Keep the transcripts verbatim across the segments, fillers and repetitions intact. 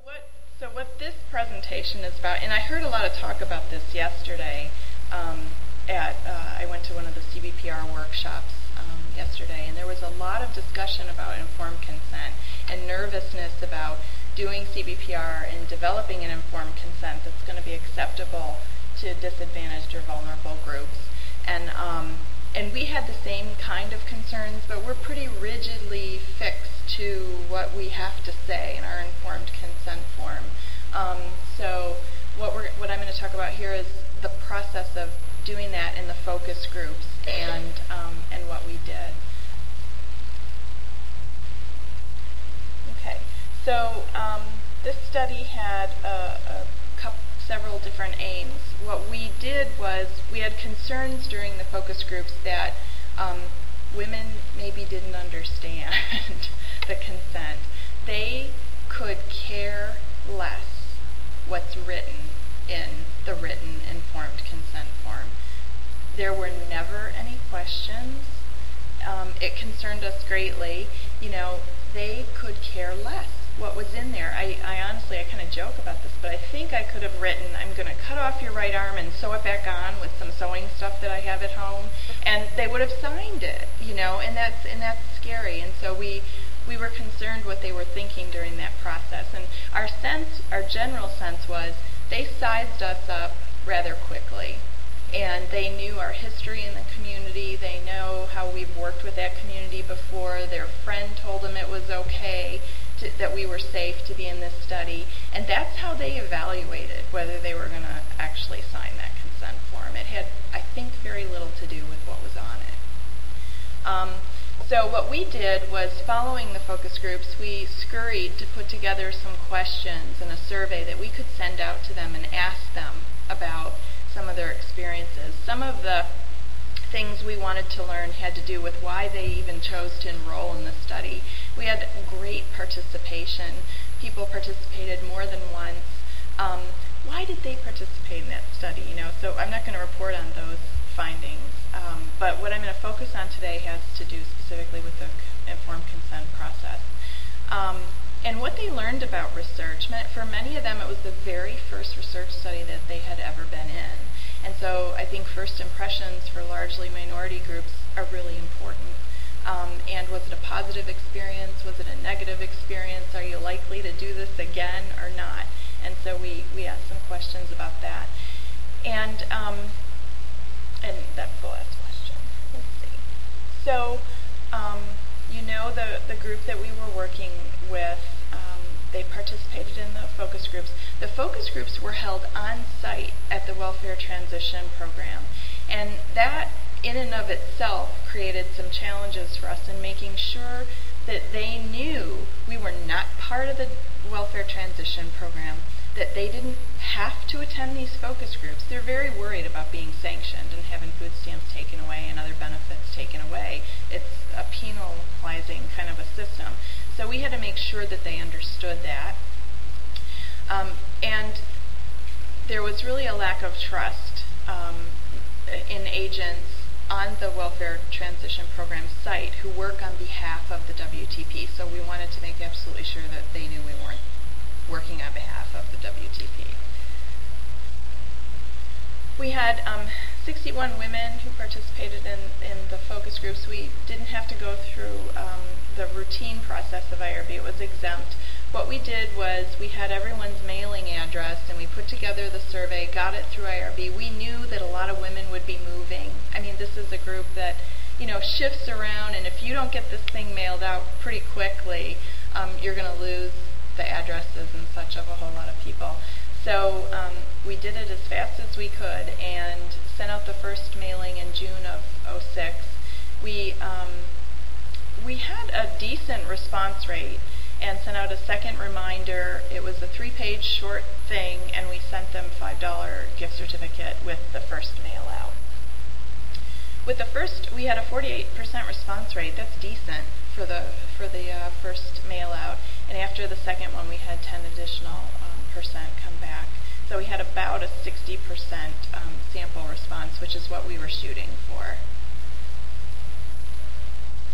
what, so what this presentation is about, and I heard a lot of talk about this yesterday. Um, at uh, I went to one of the C B P R workshops um, yesterday, and there was a lot of discussion about informed consent and nervousness about doing C B P R and developing an informed consent that's going to be acceptable to disadvantaged or vulnerable groups. And um, and we had the same kind of concerns, but we're pretty rigidly fixed to what we have to say in our informed consent form. Um, so what we're what I'm going to talk about here is the process of doing that in the focus groups and um, and what we did. Okay, so um, this study had a, a couple, several different aims. What we did was we had concerns during the focus groups that um, women maybe didn't understand the consent. They could care less what's written in the written informed consent form. There were never any questions. Um, it concerned us greatly. You know, they could care less what was in there. I, I honestly, I kind of joke about this, but I think I could have written, I'm going to cut off your right arm and sew it back on with some sewing stuff that I have at home, and they would have signed it, you know, and that's and that's scary. And so we we were concerned what they were thinking during that process. And our sense, our general sense was they sized us up rather quickly. And they knew our history in the community. They know how we've worked with that community before. Their friend told them it was okay, to, that we were safe to be in this study. And that's how they evaluated whether they were going to actually sign that consent form. It had, I think, very little to do with what was on it. Um, so what we did was, following the focus groups, we scurried to put together some questions and a survey that we could send out to them and ask them about some of their experiences. Some of the things we wanted to learn had to do with why they even chose to enroll in the study. We had great participation. People participated more than once. Um, why did they participate in that study? You know, so I'm not going to report on those findings. Um, but what I'm going to focus on today has to do specifically with the informed consent process. Um, And what they learned about research meant, for many of them, it was the very first research study that they had ever been in. And so I think first impressions for largely minority groups are really important. Um, and was it a positive experience? Was it a negative experience? Are you likely to do this again or not? And so we, we asked some questions about that. And, um, and that's the last question. Let's see. So, um, you know the, the group that we were working with, um, they participated in the focus groups. The focus groups were held on site at the Welfare Transition Program. And that, in and of itself, created some challenges for us in making sure that they knew we were not part of the Welfare Transition Program, that they didn't have to attend these focus groups. They're very worried about being sanctioned and having food stamps taken away and other benefits taken away. It's a penalizing kind of a system. So we had to make sure that they understood that. Um, and there was really a lack of trust um, in agents on the Welfare Transition Program site who work on behalf of the W T P. So we wanted to make absolutely sure that they knew we weren't working on behalf of the W T P. We had um, sixty-one women who participated in, in the focus groups. We didn't have to go through um, the routine process of I R B. It was exempt. What we did was we had everyone's mailing address and we put together the survey, got it through I R B. We knew that a lot of women would be moving. I mean, this is a group that, you know, shifts around, and if you don't get this thing mailed out pretty quickly, um, you're going to lose the addresses and such of a whole lot of people. So um, we did it as fast as we could and sent out the first mailing in June of oh six. We um, we had a decent response rate and sent out a second reminder. It was a three-page short thing, and we sent them a five dollar gift certificate with the first mail out. With the first, we had a forty-eight percent response rate. That's decent for the for the uh, first mail out. And after the second one, we had ten additional um, percent come back. So we had about a sixty percent um, sample response, which is what we were shooting for.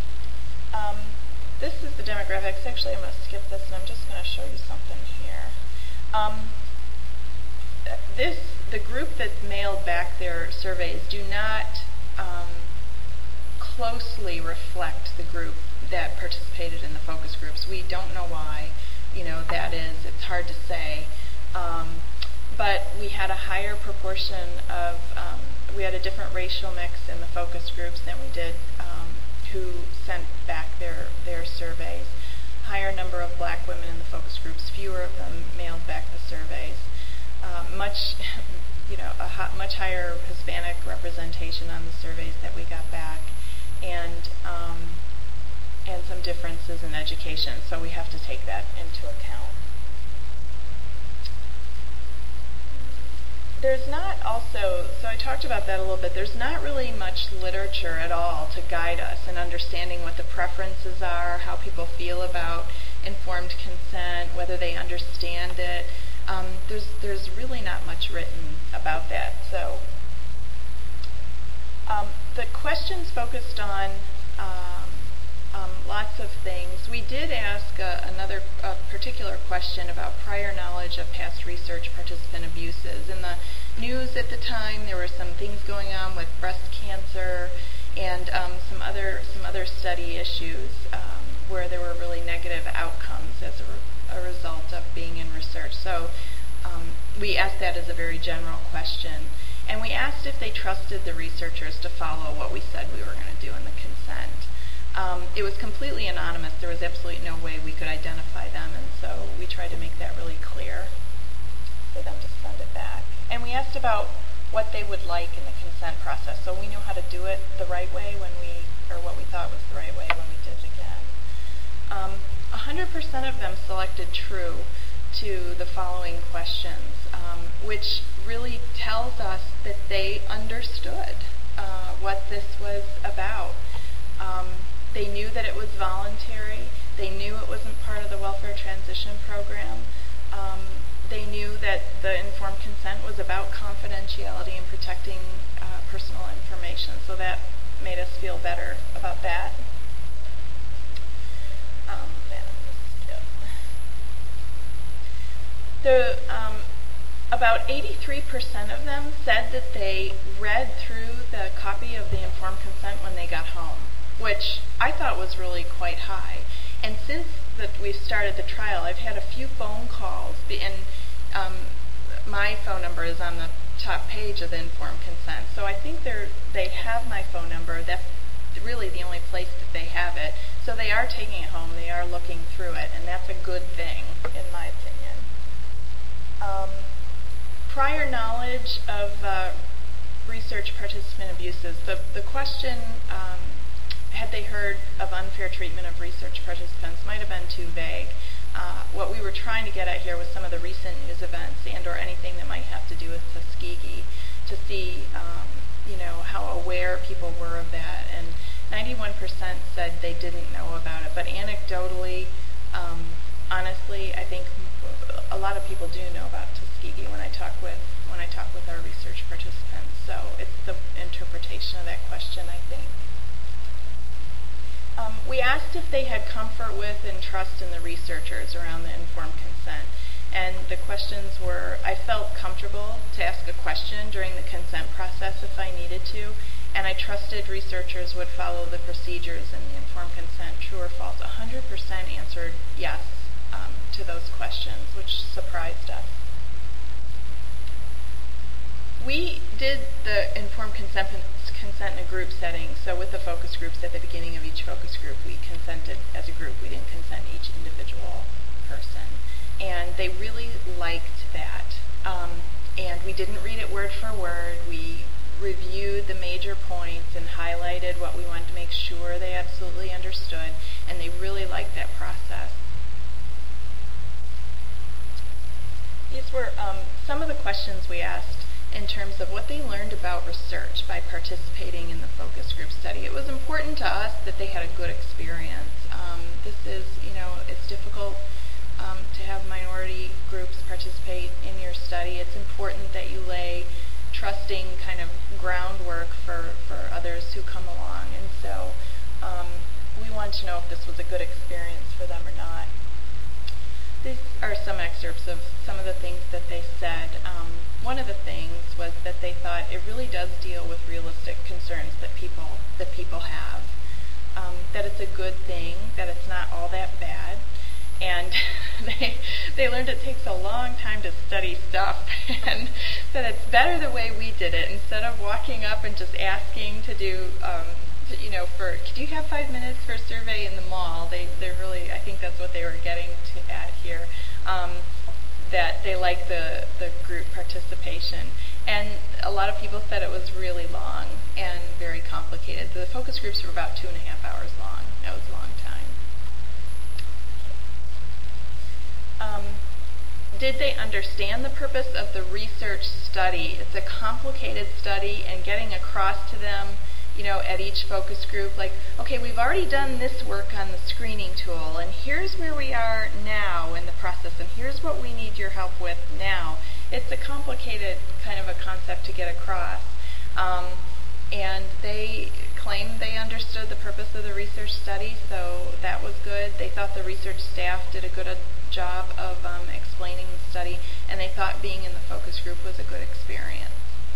Um, this is the demographics. Actually, I'm going to skip this, and I'm just going to show you something here. Um, this, the group that mailed back their surveys do not um, closely reflect the group that participated in the focus groups. We don't know why, you know, that is. It's hard to say. Um, but we had a higher proportion of, um, we had a different racial mix in the focus groups than we did um, who sent back their, their surveys. Higher number of black women in the focus groups, fewer of them mailed back the surveys. Uh, much, you know, a ho- much higher Hispanic representation on the surveys that we got back, and um, and some differences in education. So we have to take that into account. There's not also, so I talked about that a little bit, there's not really much literature at all to guide us in understanding what the preferences are, how people feel about informed consent, whether they understand it. Um, there's there's really not much written about that. So um, the questions focused on um, um, lots of things. We did ask uh, another uh, particular question about prior knowledge of past research participant abuses. In the news at the time, there were some things going on with breast cancer and um, some other some other study issues um, where there were really negative outcomes as a, re- a result of being in research. So um, we asked that as a very general question. And we asked if they trusted the researchers to follow what we said we were going to do in the consent. Um, it was completely anonymous. There was absolutely no way we could identify them, and so we tried to make that really clear for them to send it back. And we asked about what they would like in the consent process. So we knew how to do it the right way when we, or what we thought was the right way when we did it again. Um, one hundred percent of them selected true to the following questions, um, which really tells us that they understood uh, what this was about. Um, they knew that it was voluntary. They knew it wasn't part of the welfare transition program. Um, they knew that the informed consent was about confidentiality and protecting uh, personal information. So that made us feel better about that. Um, The, um, about eighty-three percent of them said that they read through the copy of the informed consent when they got home, which I thought was really quite high. And since that we've started the trial, I've had a few phone calls, and um, my phone number is on the top page of the informed consent. So I think they're, they have my phone number. That's really the only place that they have it. So they are taking it home. They are looking through it, and that's a good thing, in my opinion. Um, prior knowledge of uh, research participant abuses. The, the question, um, had they heard of unfair treatment of research participants, might have been too vague. Uh, what we were trying to get at here was some of the recent news events and or anything that might have to do with Tuskegee to see um, you know, how aware people were of that. And ninety-one percent said they didn't know about it. But anecdotally, um, honestly, I think a lot of people do know about Tuskegee when I talk with when I talk with our research participants. So it's the interpretation of that question, I think. Um, we asked if they had comfort with and trust in the researchers around the informed consent. And the questions were, I felt comfortable to ask a question during the consent process if I needed to, and I trusted researchers would follow the procedures in the informed consent. True or false? one hundred percent answered yes um, to those questions, which surprised us. We did the informed consent, consent in a group setting, so with the focus groups at the beginning of each focus group, we consented as a group. We didn't consent each individual person. And they really liked that. Um, and we didn't read it word for word. We reviewed the major points and highlighted what we wanted to make sure they absolutely understood, and they really liked that process. These were um, some of the questions we asked in terms of what they learned about research by participating in the focus group study. It was important to us that they had a good experience. Um, this is, you know, it's difficult um, to have minority groups participate in your study. It's important that you lay trusting kind of groundwork for, for others who come along. And so um, we wanted to know if this was a good experience for them or not. these are some excerpts of some of the things that they said. Um, one of the things was that they thought it really does deal with realistic concerns that people that people have. Um, that it's a good thing, that it's not all that bad, and they they learned it takes a long time to study stuff, and that it's better the way we did it, instead of walking up and just asking to do. Um, You know, for do you have five minutes for a survey in the mall? They they're really, I think that's what they were getting to at here. Um, that they like the the group participation, and a lot of people said it was really long and very complicated. The focus groups were about two and a half hours long. That was a long time. Um, Did they understand the purpose of the research study? It's a complicated study, and getting across to them, you know, at each focus group, like, okay, we've already done this work on the screening tool, and here's where we are now in the process, and here's what we need your help with now. It's a complicated kind of a concept to get across. Um, and they claimed they understood the purpose of the research study, so that was good. They thought the research staff did a good a job of um, explaining the study, and they thought being in the focus group was a good experience.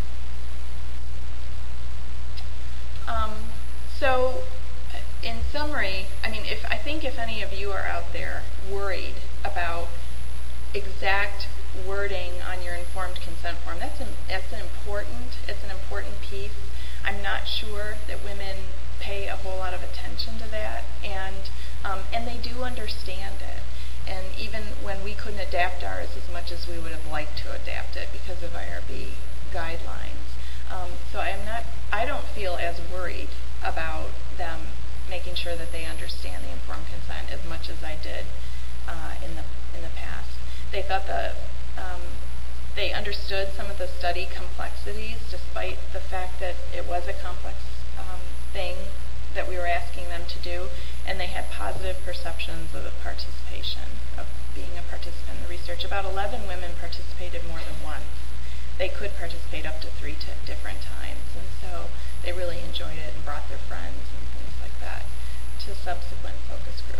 Um, so, in summary, I mean, if I think if any of you are out there worried about exact wording on your informed consent form, that's an, that's an important, it's an important piece. I'm not sure that women pay a whole lot of attention to that, and um, and they do understand it. And even when we couldn't adapt ours as much as we would have liked to adapt it because of I R B guidelines. Um, so I'm not, I don't feel as worried about them making sure that they understand the informed consent as much as I did uh, in the in the past. They thought the um, they understood some of the study complexities, despite the fact that it was a complex um, thing that we were asking them to do, and they had positive perceptions of the participation, of being a participant in the research. About eleven women participated more than once. They could participate up to three t- different times, and so they really enjoyed it and brought their friends and things like that to subsequent focus groups.